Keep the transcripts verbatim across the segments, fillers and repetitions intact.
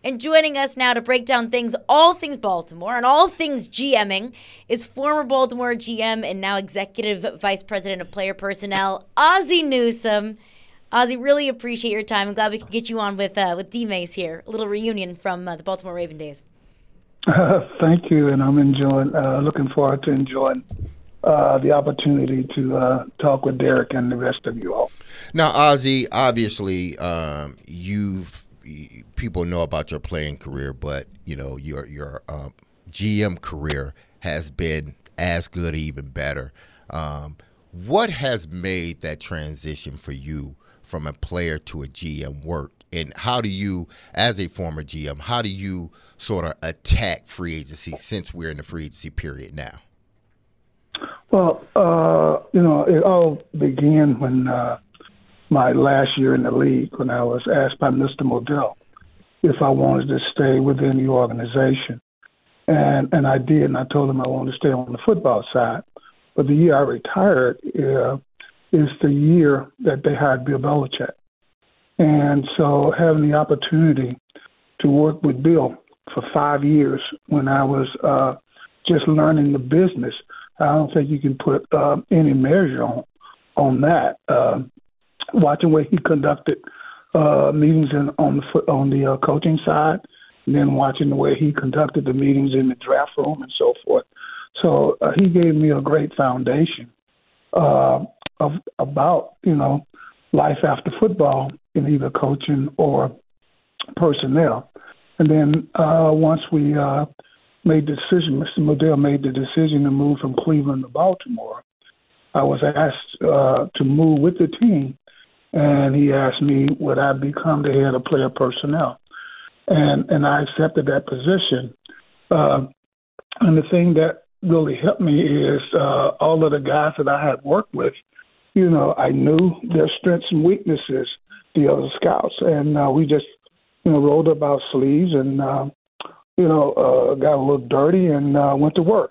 And joining us now to break down things, all things Baltimore and all things GMing, is former Baltimore G M and now Executive Vice President of Player Personnel, Ozzie Newsome. Ozzie, really appreciate your time. I'm glad we could get you on with uh, with D-Mace here. A little reunion from uh, the Baltimore Raven days. Uh, thank you, and I'm enjoying, uh, looking forward to enjoying uh, the opportunity to uh, talk with Derek and the rest of you all. Now, Ozzie, obviously, um, you've people know about your playing career, but you know your your um, G M career has been as good, even better. Um, what has made that transition for you from a player to a G M work? And how do you, as a former G M, how do you sort of attack free agency since we're in the free agency period now? Well, uh, you know, it all began when uh, my last year in the league, when I was asked by Mister Modell if I wanted to stay within the organization. And and I did, and I told him I wanted to stay on the football side. But the year I retired uh, is the year that they hired Bill Belichick. And so having the opportunity to work with Bill for five years when I was uh, just learning the business, I don't think you can put uh, any measure on on that. Uh, watching where he conducted uh, meetings in, on the foot, on the uh, coaching side, and then watching the way he conducted the meetings in the draft room and so forth. So uh, he gave me a great foundation uh, of about you know life after football in either coaching or personnel. And then uh, once we uh, made the decision, Mister Modell made the decision to move from Cleveland to Baltimore, I was asked uh, to move with the team, and he asked me would I become the head of player personnel. And and I accepted that position. Uh, and the thing that really helped me is uh, all of the guys that I had worked with, you know, I knew their strengths and weaknesses, the other scouts, and uh, we just, you know, rolled up our sleeves and, uh, you know, uh, got a little dirty and uh, went to work.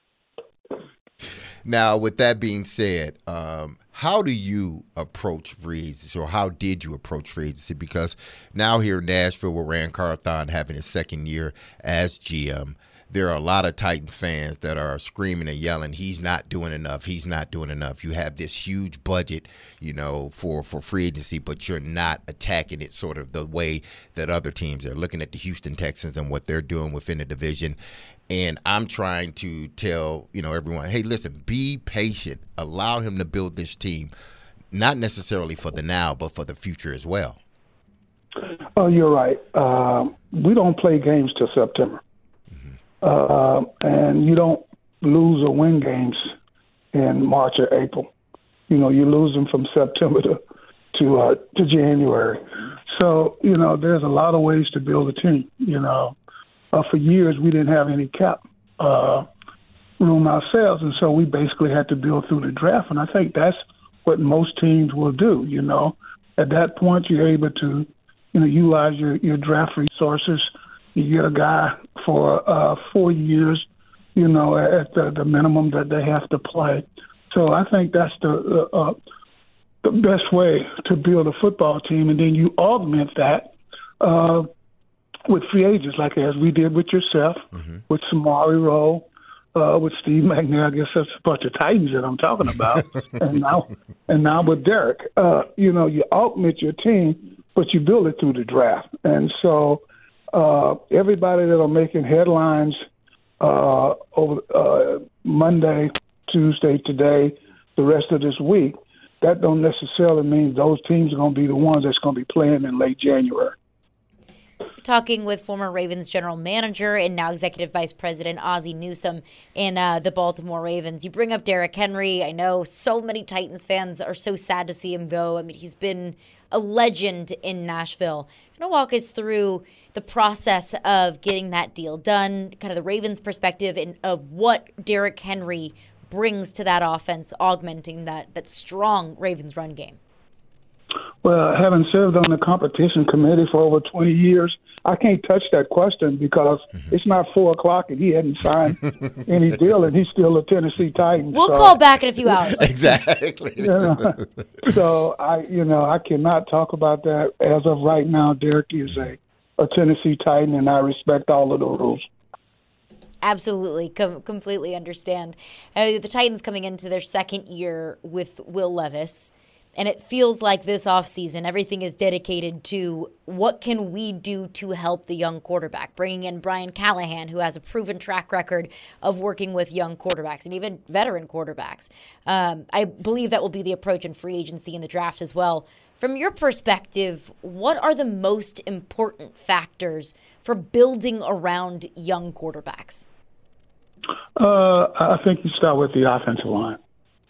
Now, with that being said, um, how do you approach free agency, or how did you approach free agency? Because now here in Nashville with Ran Carthon having his second year as G M, there are a lot of Titan fans that are screaming and yelling, he's not doing enough, he's not doing enough. You have this huge budget, you know, for, for free agency, but you're not attacking it sort of the way that other teams are looking at the Houston Texans and what they're doing within the division. And I'm trying to tell, you know, everyone, hey, listen, be patient. Allow him to build this team, not necessarily for the now, but for the future as well. Oh, you're right. Uh, we don't play games till September. Uh, and you don't lose or win games in March or April. You know, you lose them from September to to, uh, to January. So, you know, there's a lot of ways to build a team. You know, uh, for years we didn't have any cap uh, room ourselves, and so we basically had to build through the draft. And I think that's what most teams will do. You know, at that point you're able to, you know, utilize your, your draft resources. You get a guy for uh, four years, you know, at the, the minimum that they have to play. So I think that's the uh, the best way to build a football team, and then you augment that uh, with free agents, like as we did with yourself, mm-hmm. with Samari Rowe, uh, with Steve McNair. I guess that's a bunch of Titans that I'm talking about, and now and now with Derek. Uh, you know, you augment your team, but you build it through the draft, and so. Uh, everybody that are making headlines uh, over uh, Monday, Tuesday, today, the rest of this week, that don't necessarily mean those teams are going to be the ones that's going to be playing in late January. Talking with former Ravens general manager and now executive vice president Ozzie Newsome in uh, the Baltimore Ravens. You bring up Derrick Henry. I know so many Titans fans are so sad to see him go. I mean, he's been a legend in Nashville. Can you walk us through the process of getting that deal done, kind of the Ravens' perspective in, of what Derrick Henry brings to that offense, augmenting that that strong Ravens run game? Well, having served on the competition committee for over twenty years, I can't touch that question because mm-hmm. it's not four o'clock and he hadn't signed any deal and he's still a Tennessee Titan. We'll so, call back in a few hours. Exactly. You know, so I, you know, I cannot talk about that as of right now. Derek is a a Tennessee Titan, and I respect all of the rules. Absolutely, com- completely understand. Uh, the Titans coming into their second year with Will Levis, and it feels like this offseason everything is dedicated to what can we do to help the young quarterback, bringing in Brian Callahan, who has a proven track record of working with young quarterbacks and even veteran quarterbacks. Um, I believe that will be the approach in free agency and the draft as well. From your perspective, what are the most important factors for building around young quarterbacks? Uh, I think you start with the offensive line.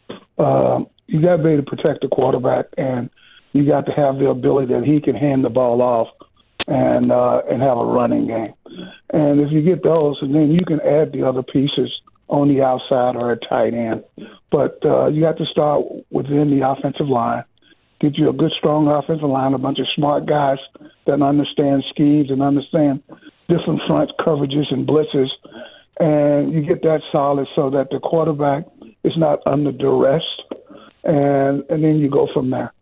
Uh, you got to be able to protect the quarterback, and you got to have the ability that he can hand the ball off and uh, and have a running game. And if you get those, and then you can add the other pieces on the outside or a tight end. But uh, you have to start within the offensive line. Get you a good, strong offensive line, a bunch of smart guys that understand schemes and understand different front coverages and blitzes. And you get that solid so that the quarterback is not under duress. And, and then you go from there.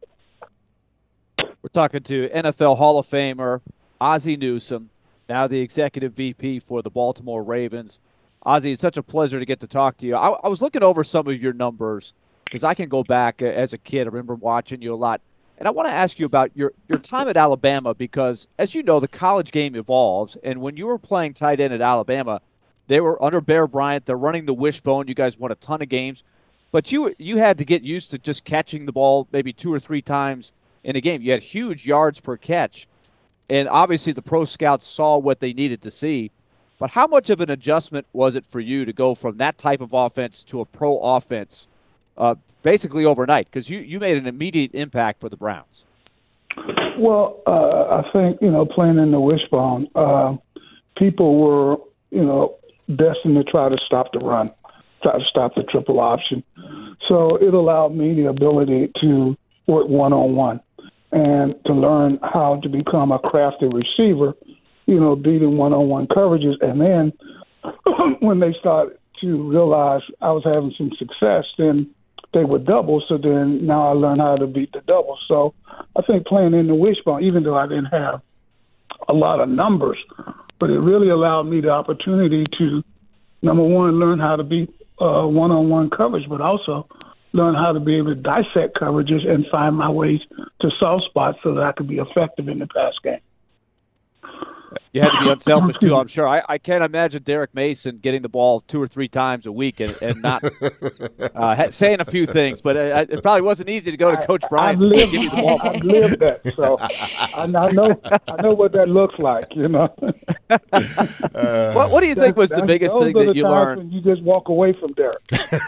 We're talking to N F L Hall of Famer Ozzie Newsome, now the executive V P for the Baltimore Ravens. Ozzie, it's such a pleasure to get to talk to you. I, I was looking over some of your numbers because I can go back uh, as a kid. I remember watching you a lot. And I want to ask you about your, your time at Alabama because, as you know, the college game evolves. And when you were playing tight end at Alabama, they were under Bear Bryant. They're running the wishbone. You guys won a ton of games. But you you had to get used to just catching the ball maybe two or three times in a game. You had huge yards per catch. And obviously the pro scouts saw what they needed to see. But how much of an adjustment was it for you to go from that type of offense to a pro offense uh, basically overnight? Because you, you made an immediate impact for the Browns. Well, uh, I think, you know, playing in the wishbone, uh, people were, you know, destined to try to stop the run, try to stop the triple option. So it allowed me the ability to work one-on-one and to learn how to become a crafty receiver, you know, beating one-on-one coverages. And then when they started to realize I was having some success, then they would double. So then now I learned how to beat the double. So I think playing in the wishbone, even though I didn't have a lot of numbers, but it really allowed me the opportunity to, number one, learn how to beat uh, one-on-one coverage, but also learn how to be able to dissect coverages and find my ways to soft spots so that I could be effective in the pass game. You had to be unselfish, too, I'm sure. I, I can't imagine Derek Mason getting the ball two or three times a week and, and not uh, saying a few things. But it, it probably wasn't easy to go to Coach Bryant and give you the ball. I've lived that, so I, I know I know what that looks like, you know. uh, what, what do you think was the biggest thing that the you learned? When you just walk away from Derek.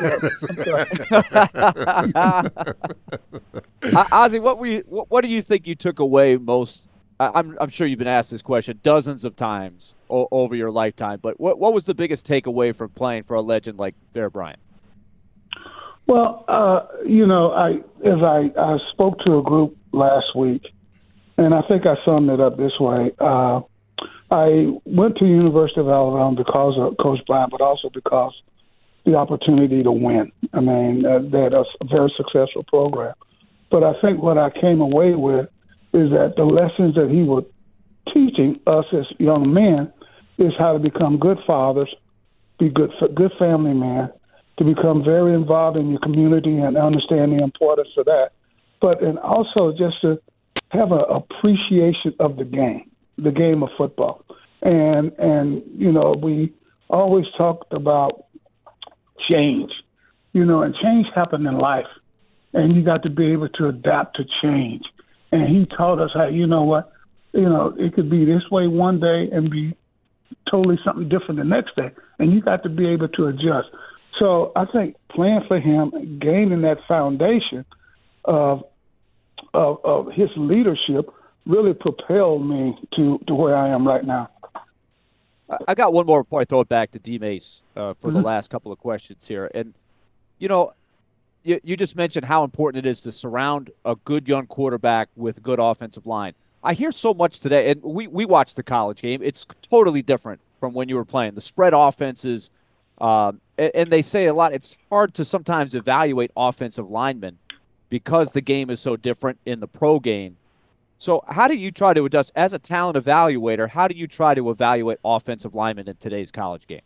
Ozzie, what, were you, what, what do you think you took away most? I'm I'm sure you've been asked this question dozens of times o- over your lifetime, but what what was the biggest takeaway from playing for a legend like Bear Bryant? Well, uh, you know, I as I, I spoke to a group last week, and I think I summed it up this way. Uh, I went to the University of Alabama because of Coach Bryant, but also because the opportunity to win. I mean, uh, they had a very successful program. But I think what I came away with is that the lessons that he was teaching us as young men is how to become good fathers, be good good family men, to become very involved in your community and understand the importance of that. But and also just to have an appreciation of the game, the game of football. And, and you know, we always talked about change, you know, and change happened in life. And you got to be able to adapt to change. And he taught us how, you know what, you know, it could be this way one day and be totally something different the next day. And you got to be able to adjust. So I think playing for him, gaining that foundation of of, of his leadership really propelled me to, to where I am right now. I got one more before I throw it back to D. Mace uh, for mm-hmm. the last couple of questions here. And, you know, You, you just mentioned how important it is to surround a good young quarterback with a good offensive line. I hear so much today, and we, we watch the college game. It's totally different from when you were playing. The spread offenses, um, and, and they say a lot, it's hard to sometimes evaluate offensive linemen because the game is so different in the pro game. So how do you try to adjust as a talent evaluator? How do you try to evaluate offensive linemen in today's college game?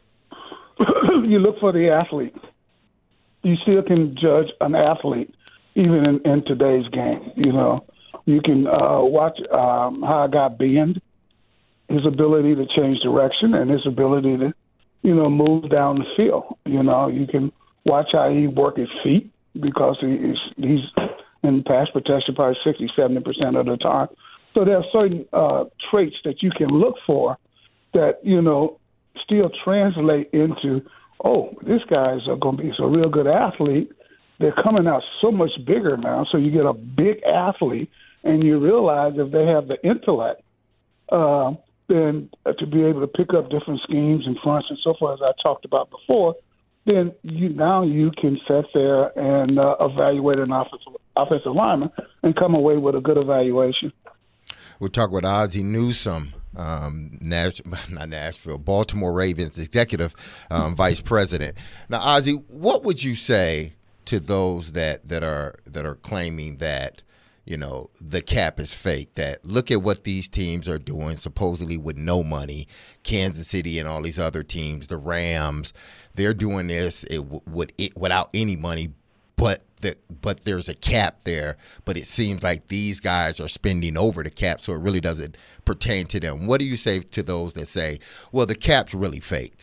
You look for the athlete. You still can judge an athlete even in, in today's game. You know, you can uh, watch um, how a guy bend, his ability to change direction, and his ability to, you know, move down the field. You know, you can watch how he work his feet because he is, he's in pass protection probably sixty, seventy percent of the time. So there are certain uh, traits that you can look for that, you know, still translate into, oh, this guy's going to be a real good athlete. They're coming out so much bigger now, so you get a big athlete, and you realize if they have the intellect, uh, then to be able to pick up different schemes and fronts and so forth, as I talked about before, then you now you can sit there and uh, evaluate an offensive, offensive lineman and come away with a good evaluation. We'll talk with Ozzie Newsome, um, Nash, not Nashville, Baltimore Ravens executive um, vice president. Now, Ozzie, what would you say to those that, that are that are claiming that, you know, the cap is fake, that look at what these teams are doing supposedly with no money, Kansas City and all these other teams, the Rams, they're doing this it, with, it, without any money, but the, but there's a cap there, but it seems like these guys are spending over the cap, so it really doesn't pertain to them. What do you say to those that say, well, the cap's really fake?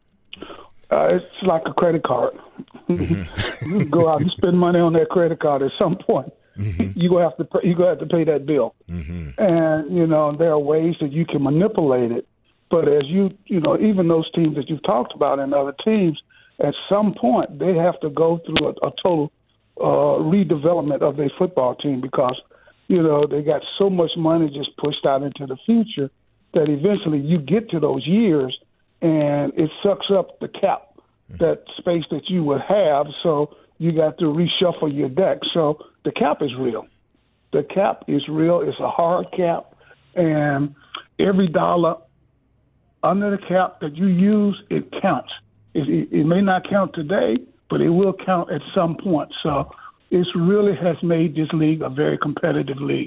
Uh, it's like a credit card. Mm-hmm. You go out and spend money on that credit card at some point. Mm-hmm. You gonna have to pay, you gonna have to pay that bill, mm-hmm. and you know there are ways that you can manipulate it. But as you you know, even those teams that you've talked about and other teams, at some point they have to go through a, a total uh, redevelopment of their football team because you know they got so much money just pushed out into the future that eventually you get to those years and it sucks up the cap, mm-hmm. that space that you would have. So you got to reshuffle your deck. So the cap is real. The cap is real. It's a hard cap, and every dollar under the cap that you use, it counts. It, it, it may not count today, but it will count at some point. So it really has made this league a very competitive league.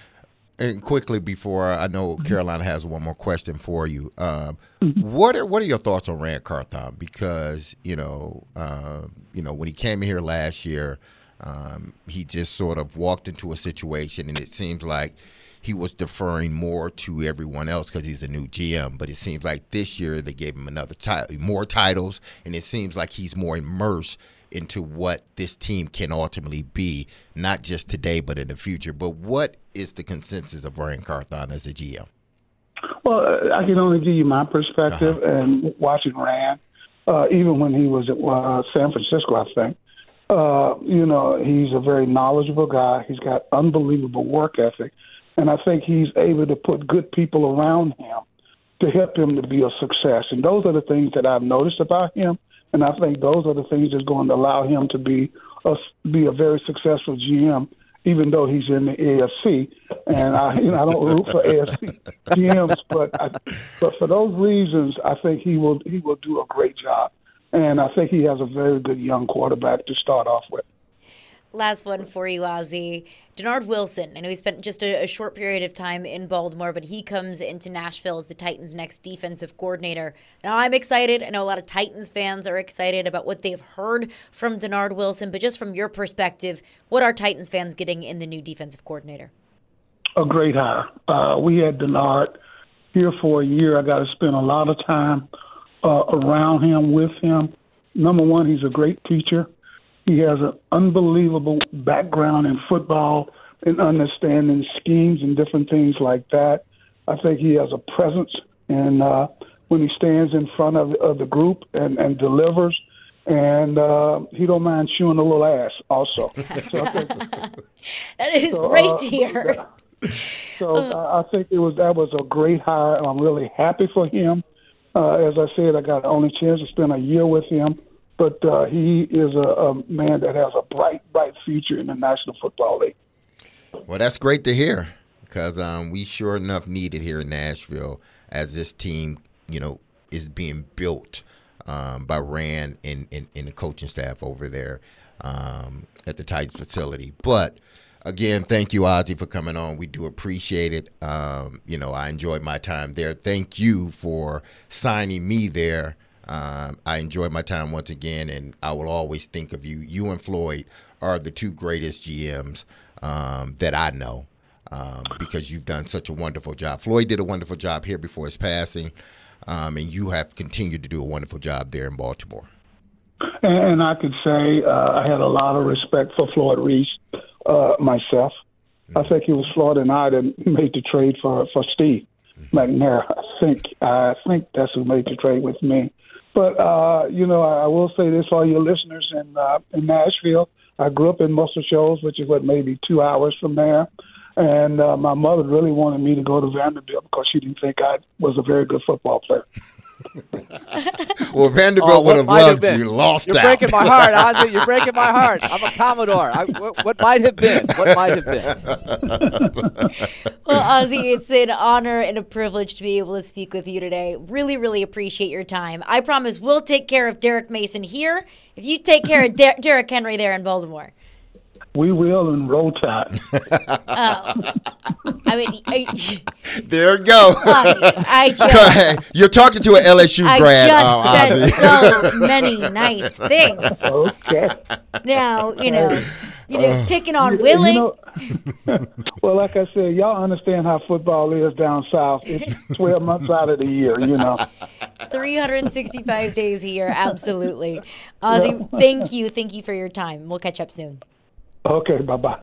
And quickly, before I know Carolina has one more question for you, um, mm-hmm. what are what are your thoughts on Ran Carthon? Because you know, uh, you know, when he came here last year, um, he just sort of walked into a situation, and it seems like he was deferring more to everyone else because he's a new G M. But it seems like this year they gave him another title, more titles, and it seems like he's more immersed into what this team can ultimately be, not just today but in the future. But what is the consensus of Ran Carthon as a G M? Well, I can only give you my perspective, uh-huh. and watching Ran, uh, even when he was at uh, San Francisco, I think, uh, you know, he's a very knowledgeable guy. He's got unbelievable work ethic, and I think he's able to put good people around him to help him to be a success. And those are the things that I've noticed about him. And I think those are the things that's going to allow him to be a, be a very successful G M, even though he's in the A F C. And I, you know, I don't root for A F C G Ms, but I, but for those reasons, I think he will he will do a great job. And I think he has a very good young quarterback to start off with. Last one for you, Ozzie. Denard Wilson. I know he spent just a, a short period of time in Baltimore, but he comes into Nashville as the Titans' next defensive coordinator. Now, I'm excited. I know a lot of Titans fans are excited about what they've heard from Denard Wilson, but just from your perspective, what are Titans fans getting in the new defensive coordinator? A great hire. Uh, we had Denard here for a year. I got to spend a lot of time uh, around him, with him. Number one, he's a great teacher. He has an unbelievable background in football and understanding schemes and different things like that. I think he has a presence, and uh, when he stands in front of, of the group and, and delivers, and uh, he don't mind chewing a little ass also. So think, that is so, great uh, to hear. So uh, I think it was that was a great hire, and I'm really happy for him. Uh, as I said, I got the only chance to spend a year with him. But uh, he is a, a man that has a bright, bright future in the National Football League. Well, that's great to hear because um, we sure enough need it here in Nashville as this team, you know, is being built um, by Ran and, and, and the coaching staff over there um, at the Titans facility. But Again, thank you, Ozzie, for coming on. We do appreciate it. Um, you know, I enjoyed my time there. Thank you for signing me there. Um, I enjoyed my time once again, and I will always think of you. You and Floyd are the two greatest G Ms um, that I know um, because you've done such a wonderful job. Floyd did a wonderful job here before his passing, um, and you have continued to do a wonderful job there in Baltimore. And, and I could say uh, I had a lot of respect for Floyd Reese uh, myself. Mm-hmm. I think it was Floyd and I that made the trade for, for Steve mm-hmm. McNair. I think I think that's who made the trade with me. But, uh, you know, I will say this for your listeners in, uh, in Nashville. I grew up in Muscle Shoals, which is, what, maybe two hours from there. And uh, my mother really wanted me to go to Vanderbilt because she didn't think I was a very good football player. Well, Vanderbilt oh, would have loved you. Lost You're out. breaking my heart, Ozzie. You're breaking my heart. I'm a Commodore. I, what, what might have been? What might have been? Well, Ozzie, it's an honor and a privilege to be able to speak with you today. Really, really appreciate your time. I promise we'll take care of Derek Mason here if you take care of Der- Derrick Henry there in Baltimore. We will in roll tide. Oh. I mean, I, there you go. I just, You're talking to an L S U I grad. just uh, said Ozzie. so many nice things. Okay. Now, you know, you know, Uh, picking on You Willie. know, well, like I said, y'all understand how football is down south. It's twelve months out of the year, you know. three hundred sixty-five days a year, absolutely. Ozzie, thank you. Thank you for your time. We'll catch up soon. Okay, bye-bye.